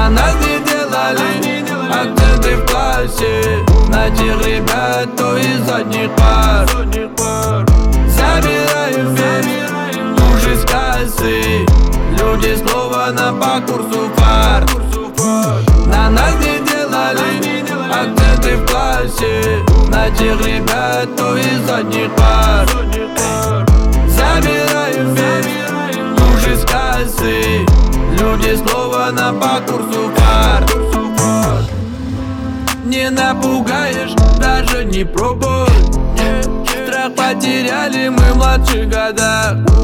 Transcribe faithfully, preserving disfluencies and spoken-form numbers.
На нас не делали акценты в классе, на тех ребят, кто из задних пар. Забираем весь душ из кассы, люди снова на по курсу фар. На нас не делали акценты в классе, на тех ребят, кто из задних пар. Забираем весь душ из кассы, люди снова на по курсу фар. Не напугаешь, даже не пробуй. Страх потеряли мы в младших годах.